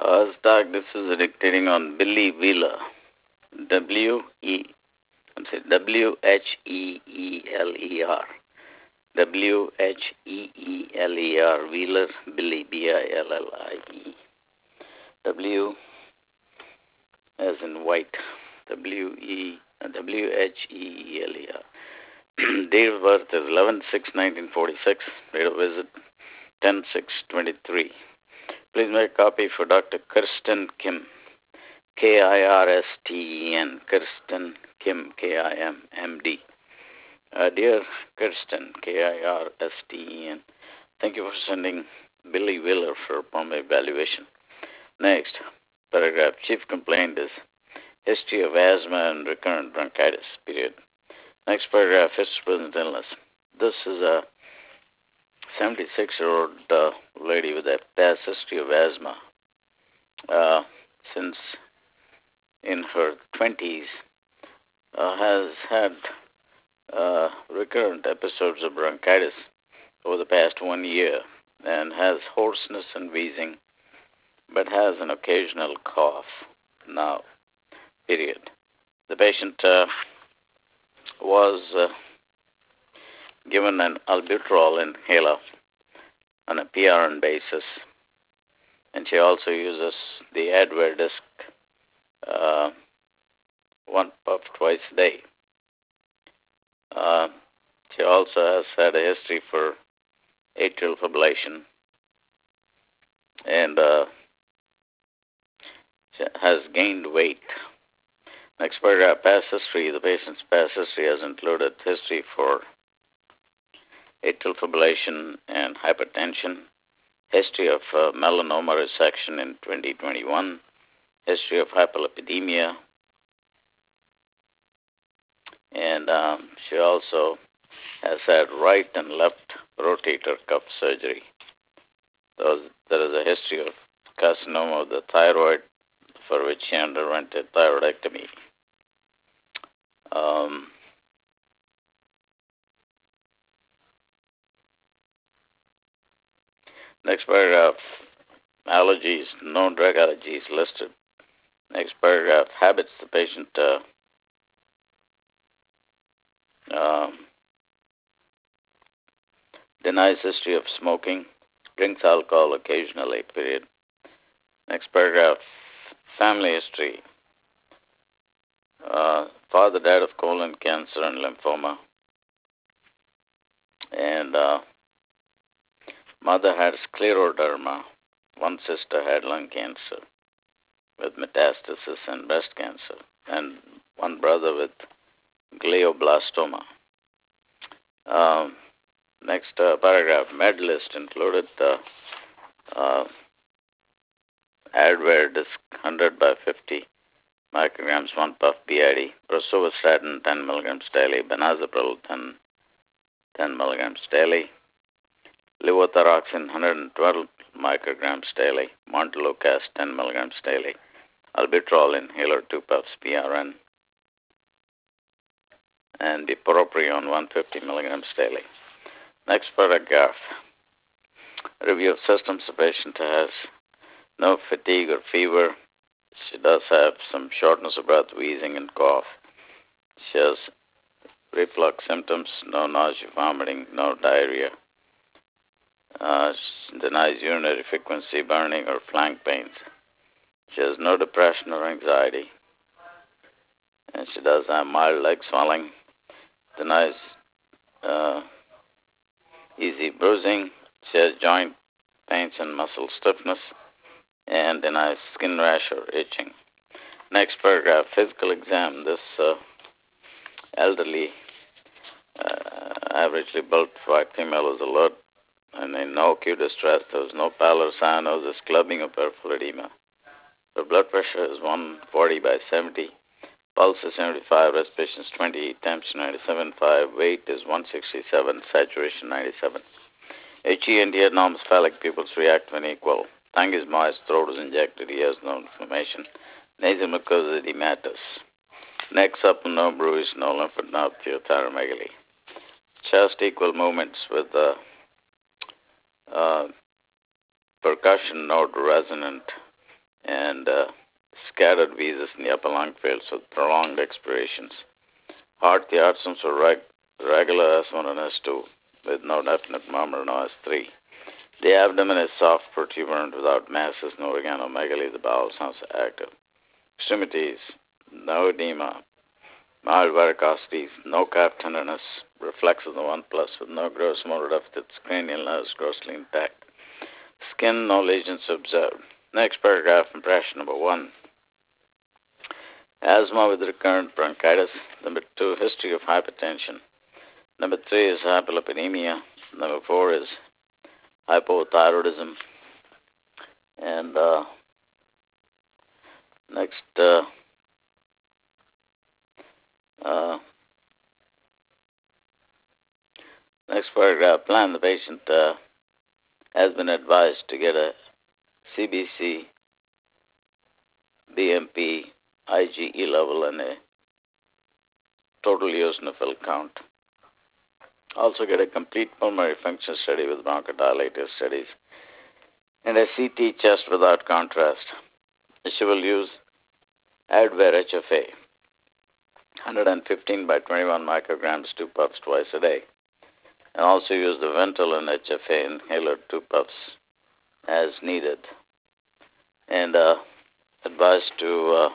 Stark, this is dictating on Billy Wheeler. W-E, I'm sorry, W-H-E-E-L-E-R. W-H-E-E-L-E-R, Wheeler, Billy, B-I-L-L-I-E. W as in white, W-H-E-E-L-E-R. Date of birth is 11/6/1946. Date of visit 10/6/23. Please make a copy for Dr. Kirsten Kim, K-I-R-S-T-E-N, Kirsten Kim, K-I-M, M-D. Dear Kirsten, K-I-R-S-T-E-N, thank you for sending Billy Wheeler for appointment evaluation. Next, paragraph. Chief complaint is history of asthma and recurrent bronchitis, period. Next paragraph, history of present illness. This is a 76-year-old lady with a past history of asthma. Since in her 20s, has had recurrent episodes of bronchitis over the past 1 year and has hoarseness and wheezing, but has an occasional cough now, period. The patient was given an albuterol inhaler on a PRN basis, and she also uses the Advair disc one puff twice a day. She also has had a history for atrial fibrillation and she has gained weight. Next paragraph, past history. The patient's past history has included history for atrial fibrillation and hypertension, history of melanoma resection in 2021, history of hyperlipidemia, and she also has had right and left rotator cuff surgery. There is a history of carcinoma of the thyroid, for which she underwent a thyroidectomy. Next paragraph, allergies, no drug allergies listed. Next paragraph, habits. The patient denies history of smoking, drinks alcohol occasionally, period. Next paragraph, family history. Father died of colon cancer and lymphoma, and mother had scleroderma. One sister had lung cancer with metastasis and breast cancer, and one brother with glioblastoma. Next paragraph, med list included Advair disc 100 by 50 micrograms, 1 puff BID, rosuvastatin 10 milligrams daily, benazepril 10 milligrams daily, levothyroxine 112 micrograms daily, montelukast 10 milligrams daily, albuterol inhaler 2 puffs PRN, and bupropion 150 milligrams daily. Next paragraph, review of symptoms. The patient has no fatigue or fever. She does have some shortness of breath, wheezing, and cough. She has reflux symptoms, no nausea, vomiting, no diarrhea. She denies urinary frequency, burning, or flank pains. She has no depression or anxiety. And she does have mild leg swelling. Denies easy bruising. She has joint pains and muscle stiffness, and denies skin rash or itching. Next paragraph, physical exam. This elderly, averagely built white female was alert and in no acute distress. There was no pallor, cyanosis, clubbing, or peripheral edema. Her blood pressure is 140 by 70. Pulse is 75, respiration is 20, temperature 97.5, weight is 167, saturation 97. HE and abnormal phallic pupils react when equal. Tongue is moist, throat is injected, he has no inflammation. Nasal mucosa edematous. Neck supple, no bruise, no lymphadenopathy, thyromegaly. Chest equal movements with percussion node resonant and scattered visas in the upper lung fields with prolonged expirations. Heart, the heart symptoms were regular S1 and S2 with no definite murmur, no S3. The abdomen is soft, protuberant, without masses, no organomegaly. The bowel sounds active. Extremities, no edema, mild varicosities, no calf tenderness, reflex of the 1 plus with no gross motor deficits, cranial nerves grossly intact. Skin, no lesions observed. Next paragraph, impression number 1. Asthma with recurrent bronchitis. Number 2, history of hypertension. Number 3 is hyperlipidemia. Number 4 is hypothyroidism. And next paragraph, plan the patient has been advised to get a CBC, BMP, IgE level and a total eosinophil count. Also get a complete pulmonary function study with bronchodilator studies and a CT chest without contrast. She will use Advair HFA, 115 by 21 micrograms, 2 puffs twice a day. And also use the Ventolin HFA inhaler, 2 puffs as needed. And advised to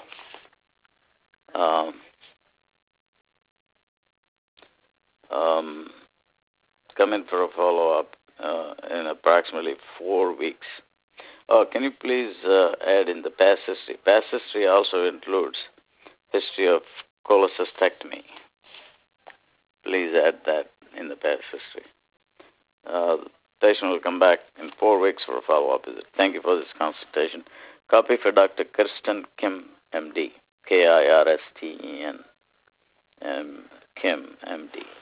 come in for a follow-up in approximately 4 weeks. Can you please add in the past history? Past history also includes history of cholecystectomy. Please add that in the past history. The patient will come back in 4 weeks for a follow-up visit. Thank you for this consultation. Copy for Dr. Kirsten Kim, MD, Kirsten, Kim, MD.